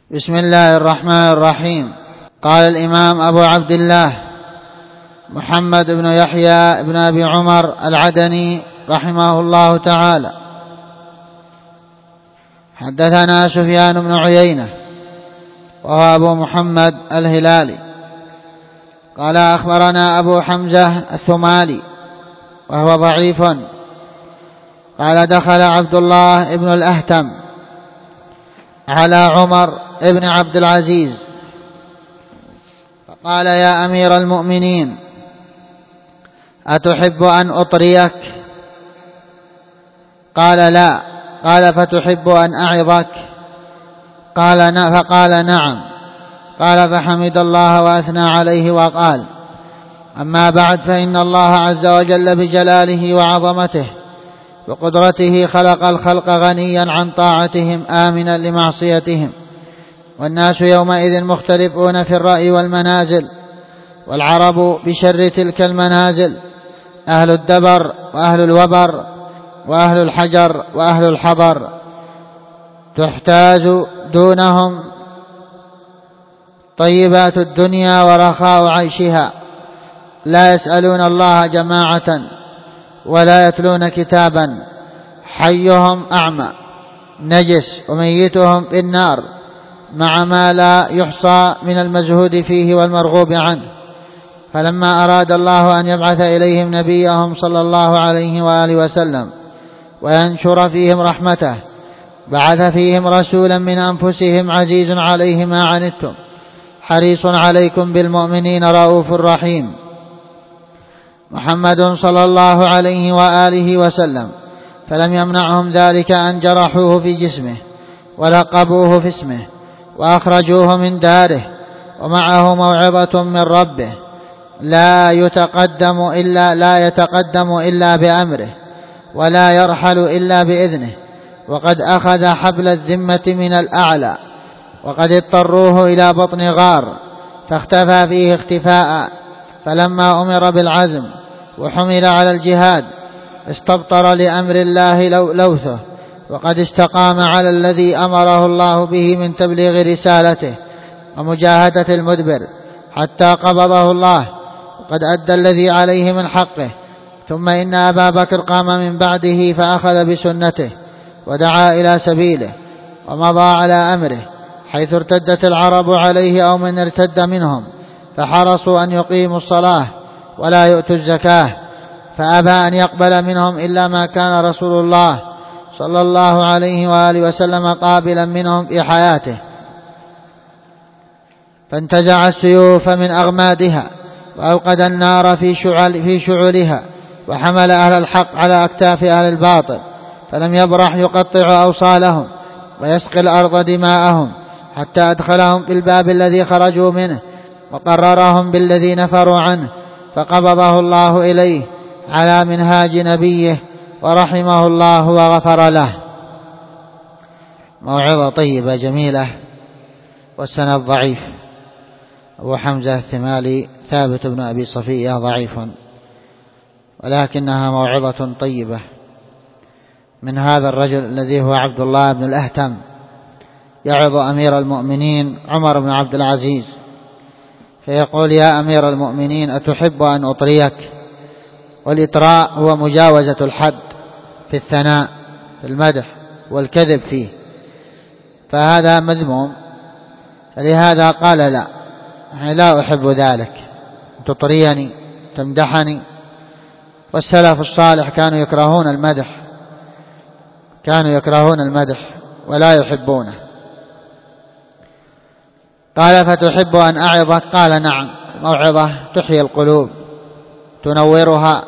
بسم الله الرحمن الرحيم. قال الإمام أبو عبد الله محمد بن يحيى بن أبي عمر العدني رحمه الله تعالى: حدثنا سفيان بن عيينة وهو أبو محمد الهلالي قال أخبرنا أبو حمزة الثمالي وهو ضعيف قال دخل عبد الله بن الأهتم على عمر بن عبد العزيز فقال: يا أمير المؤمنين، أتحب أن أطريك؟ قال: لا. قال: فتحب أن أعظك؟ فقال: نعم. قال: فحمد الله وأثنى عليه وقال: أما بعد، فإن الله عز وجل بجلاله وعظمته وقدرته خلق الخلق غنيا عن طاعتهم آمنا لمعصيتهم، والناس يومئذ مختلفون في الرأي والمنازل، والعرب بشر تلك المنازل: أهل الدبر وأهل الوبر وأهل الحجر وأهل الحضر، تحتاج دونهم طيبات الدنيا ورخاء عيشها، لا يسألون الله جماعة ولا يتلون كتابا، حيهم أعمى نجس وميتهم في النار، مع ما لا يحصى من المزهود فيه والمرغوب عنه. فلما أراد الله أن يبعث إليهم نبيهم صلى الله عليه وآله وسلم وينشر فيهم رحمته، بعث فيهم رسولا من أنفسهم عزيز عليه ما عنتم حريص عليكم بالمؤمنين رؤوف رحيم، محمد صلى الله عليه وآله وسلم. فلم يمنعهم ذلك أن جرحوه في جسمه ولقبوه في اسمه وأخرجوه من داره، ومعه موعظة من ربه لا يتقدم إلا بأمره ولا يرحل إلا بإذنه، وقد أخذ حبل الذمة من الأعلى، وقد اضطروه إلى بطن غار فاختفى فيه اختفاء، فلما أمر بالعزم وحمل على الجهاد استبطر لأمر الله لوثه، وقد استقام على الذي أمره الله به من تبليغ رسالته ومجاهدة المدبر حتى قبضه الله، وقد أدى الذي عليه من حقه. ثم إن أبا بكر قام من بعده فأخذ بسنته ودعا إلى سبيله ومضى على أمره، حيث ارتدت العرب عليه أو من ارتد منهم، فحرصوا أن يقيموا الصلاة ولا يؤتوا الزكاة، فأبى أن يقبل منهم إلا ما كان رسول الله صلى الله عليه وآله وسلم قابلا منهم في حياته، فانتزع السيوف من أغمادها وأوقد النار في شعلها، وحمل أهل الحق على أكتاف أهل الباطل، فلم يبرح يقطع أوصالهم ويسقي الأرض دماءهم، حتى أدخلهم في الباب الذي خرجوا منه وقررهم بالذي نفروا عنه، فقبضه الله إليه على منهاج نبيه ورحمه الله وغفر له. موعظة طيبة جميلة، والسند ضعيف. أبو حمزة الثمالي ثابت بن أبي صفية ضعيف، ولكنها موعظة طيبة من هذا الرجل الذي هو عبد الله بن الأهتم، يعظ أمير المؤمنين عمر بن عبد العزيز، فيقول: يا أمير المؤمنين، أتحب أن أطريك؟ والإطراء هو مجاوزة الحد في الثناء في المدح والكذب فيه، فهذا مذموم، فلهذا قال: لا أحب ذلك، تطريني تمدحني. والسلف الصالح كانوا يكرهون المدح ولا يحبونه. قال: فتحب أن أعظك؟ قال: نعم. الموعظة تحيي القلوب تنورها،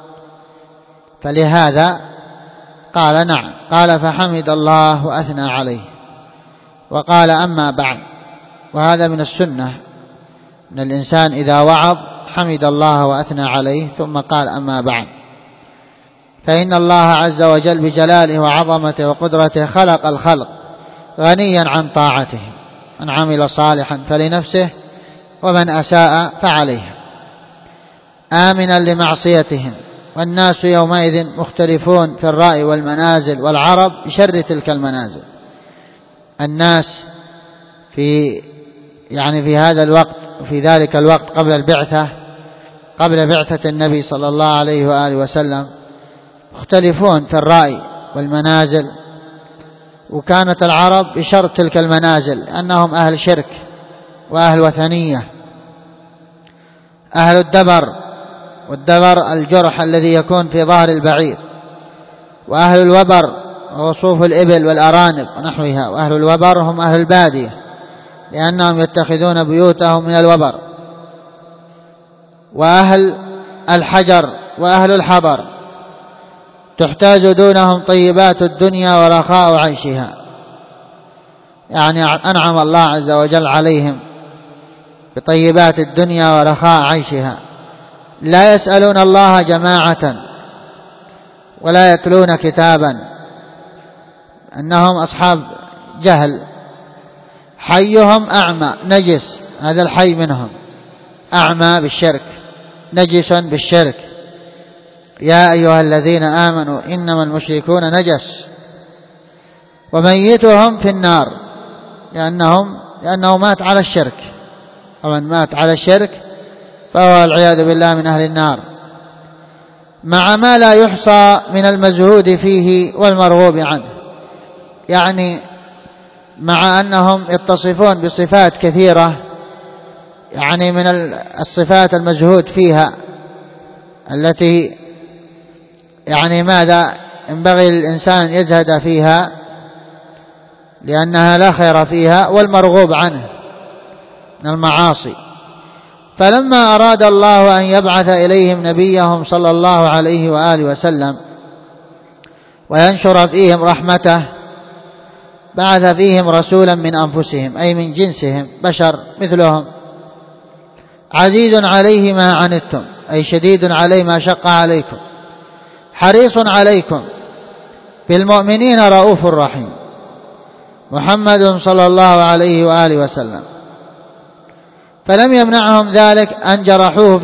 فلهذا قال: نعم. قال: فحمد الله وأثنى عليه وقال: أما بعد. وهذا من السنة، أن الإنسان إذا وعظ حمد الله وأثنى عليه ثم قال: أما بعد، فإن الله عز وجل بجلاله وعظمته وقدرته خلق الخلق غنيا عن طاعته، من عمل صالحا فلنفسه ومن أساء فعليها، آمنا لمعصيتهم، والناس يومئذ مختلفون في الرأي والمنازل، والعرب بشر تلك المنازل. الناس في هذا الوقت وفي ذلك الوقت قبل بعثة النبي صلى الله عليه وآله وسلم مختلفون في الرأي والمنازل، وكانت العرب بشرط تلك المنازل أنهم أهل شرك وأهل وثنية، أهل الدبر، والدبر الجرح الذي يكون في ظهر البعير، وأهل الوبر وصوف الإبل والأرانب ونحوها، وأهل الوبر هم أهل البادية لأنهم يتخذون بيوتهم من الوبر، وأهل الحجر وأهل الحضر تحتاج دونهم طيبات الدنيا ورخاء عيشها، يعني أنعم الله عز وجل عليهم بطيبات الدنيا ورخاء عيشها، لا يسألون الله جماعة ولا يتلون كتابا، أنهم أصحاب جهل، حيهم أعمى نجس، هذا الحي منهم أعمى بالشرك نجس بالشرك. يا أيها الذين آمنوا إنما المشركون نجس وميتهم في النار، لأنه مات على الشرك، ومن مات على الشرك فهو والعياذ بالله من أهل النار، مع ما لا يحصى من المزهود فيه والمرغوب عنه، يعني مع أنهم يتصفون بصفات كثيرة، يعني من الصفات المزهود فيها التي يعني ماذا ينبغي للإنسان يزهد فيها لأنها لا خير فيها، والمرغوب عنه من المعاصي. فلما أراد الله أن يبعث إليهم نبيهم صلى الله عليه وآله وسلم وينشر فيهم رحمته، بعث فيهم رسولا من أنفسهم أي من جنسهم، بشر مثلهم، عزيز عليه ما عنتم أي شديد عليه ما شق عليكم، حريص عليكم بالمؤمنين رؤوف رحيم، محمد صلى الله عليه وآله وسلم. فلم يمنعهم ذلك أن جرحوه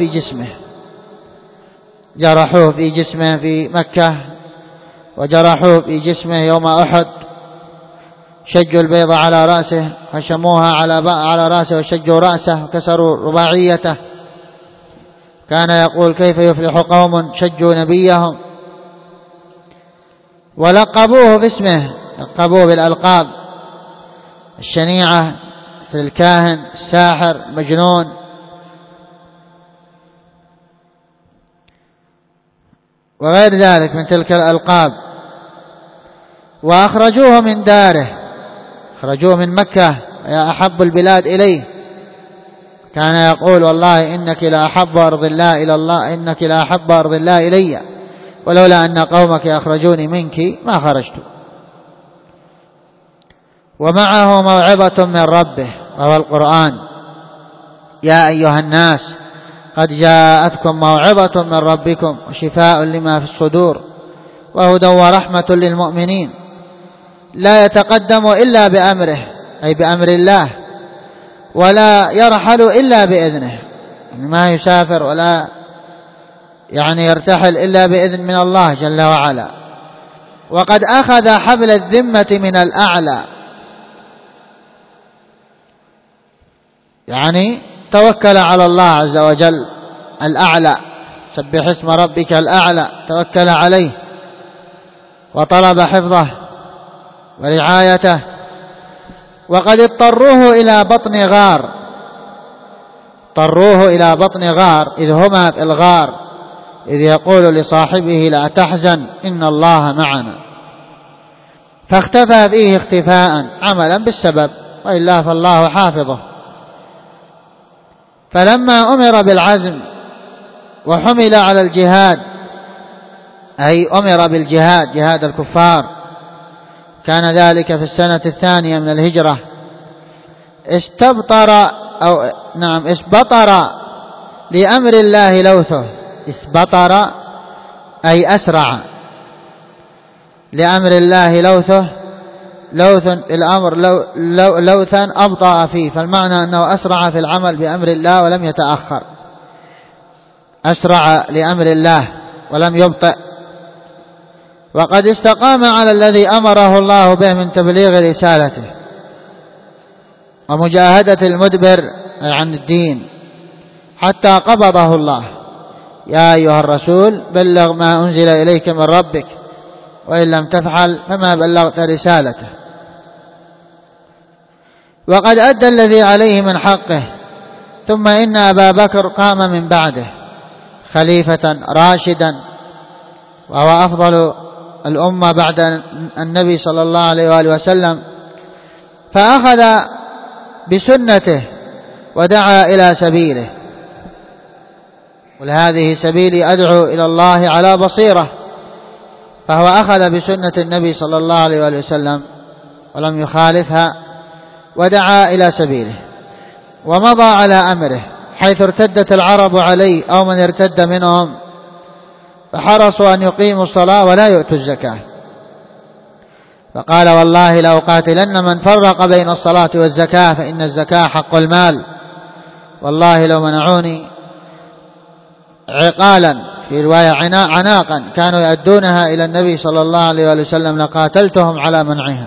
في جسمه في مكة، وجرحوه في جسمه يوم أحد، شجوا البيض على رأسه وشموها على رأسه وشجوا رأسه وكسروا رباعيته، كان يقول كيف يفلح قوم شجوا نبيهم، ولقبوه باسمه، لقبوه بالألقاب الشنيعة مثل الكاهن، الساحر، مجنون، وغير ذلك من تلك الألقاب. وأخرجوه من داره، أخرجوه من مكة يا أحب البلاد إليه، كان يقول والله إنك لا أحب أرض الله إلى الله، إنك لا أحب أرض الله إلي، ولولا أن قومك أخرجوني منك ما خرجت. ومعه موعظة من ربه وهو القرآن، يا أيها الناس قد جاءتكم موعظة من ربكم وشفاء لما في الصدور وهدى ورحمة للمؤمنين، لا يتقدم إلا بأمره أي بأمر الله، ولا يرحل إلا بإذنه، ما يسافر ولا يعني يرتحل إلا بإذن من الله جل وعلا. وقد أخذ حبل الذمة من الأعلى، يعني توكل على الله عز وجل الأعلى، سبح اسم ربك الأعلى، توكل عليه وطلب حفظه ورعايته. وقد اضطروه إلى بطن غار، إذ هما في الغار، إذ يقول لصاحبه لا تحزن إن الله معنا، فاختفى فيه اختفاء عملا بالسبب، وإلا فالله حافظه. فلما أمر بالعزم وحمل على الجهاد، أي أمر بالجهاد جهاد الكفار، كان ذلك في السنة 2 من الهجرة، اسبطر لأمر الله لوثه، اسبطر أي أسرع، لأمر الله لوثه، لوث الأمر لوثا أبطأ فيه، فالمعنى أنه أسرع في العمل بأمر الله ولم يتأخر، أسرع لأمر الله ولم يبطئ. وقد استقام على الذي أمره الله به من تبليغ رسالته، ومجاهدة المدبر عن الدين حتى قبضه الله. يا أيها الرسول بلغ ما أنزل إليك من ربك وإن لم تفعل فما بلغت رسالته. وقد أدى الذي عليه من حقه. ثم إن أبا بكر قام من بعده خليفة راشدا، وهو أفضل الأمة بعد النبي صلى الله عليه وآله وسلم، فأخذ بسنته ودعا إلى سبيله. قل هذه سبيلي أدعو إلى الله على بصيرة. فهو أخذ بسنة النبي صلى الله عليه وآله وسلم ولم يخالفها ودعا إلى سبيله، ومضى على أمره حيث ارتدت العرب عليه أو من ارتد منهم، فحرصوا أن يقيموا الصلاة ولا يؤتوا الزكاة. فقال والله لأقاتلن من فرق بين الصلاة والزكاة فإن الزكاة حق المال، والله لو منعوني عقالا في رواية عناقا كانوا يؤدونها إلى النبي صلى الله عليه وسلم لقاتلتهم على منعها.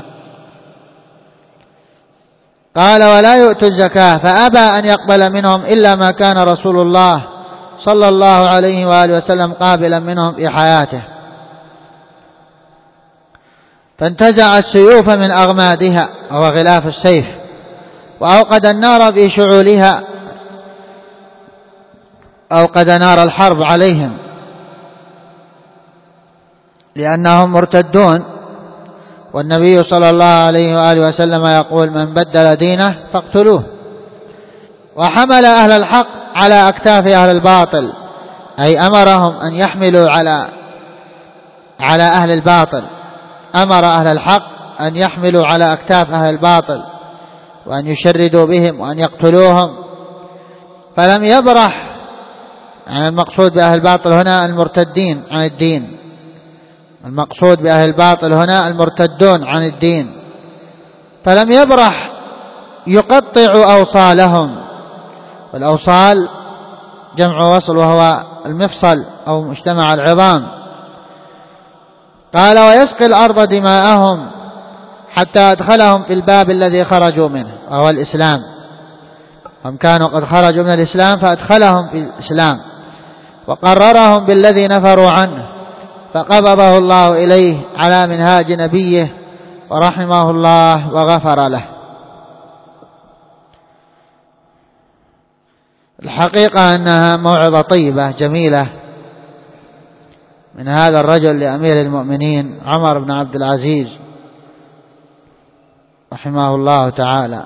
قال ولا يؤتوا الزكاة، فأبى أن يقبل منهم إلا ما كان رسول الله صلى الله عليه وآله وسلم قابلا منهم في حياته. فانتزع السيوف من أغمادها وهو غلاف السيف، وأوقد النار في شعولها، أوقد نار الحرب عليهم لأنهم مرتدون. والنبي صلى الله عليه وآله وسلم يقول من بدل دينه فاقتلوه. وحمل أهل الحق على أكتاف أهل الباطل، أي أمرهم أن يحملوا على أهل الباطل. أمر أهل الحق أن يحملوا على أكتاف أهل الباطل وأن يشردوا بهم وأن يقتلوهم. فلم يبرح، يعني المقصود بأهل الباطل هنا المرتدين عن الدين، المقصود بأهل الباطل هنا المرتدون عن الدين. فلم يبرح يقطع أوصالهم، والأوصال جمع وصل وهو المفصل أو مجتمع العظام. قال ويسقي الأرض دماءهم حتى أدخلهم في الباب الذي خرجوا منه وهو الإسلام. هم كانوا قد خرجوا من الإسلام فأدخلهم في الإسلام، وقررهم بالذي نفروا عنه، فقبضه الله إليه على منهاج نبيه ورحمه الله وغفر له. الحقيقة أنها موعظة طيبة جميلة من هذا الرجل لأمير المؤمنين عمر بن عبد العزيز رحمه الله تعالى.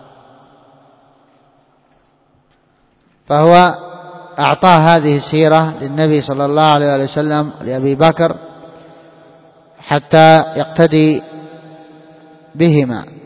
فهو أعطاه هذه السيرة للنبي صلى الله عليه وسلم لأبي بكر حتى يقتدي بهما.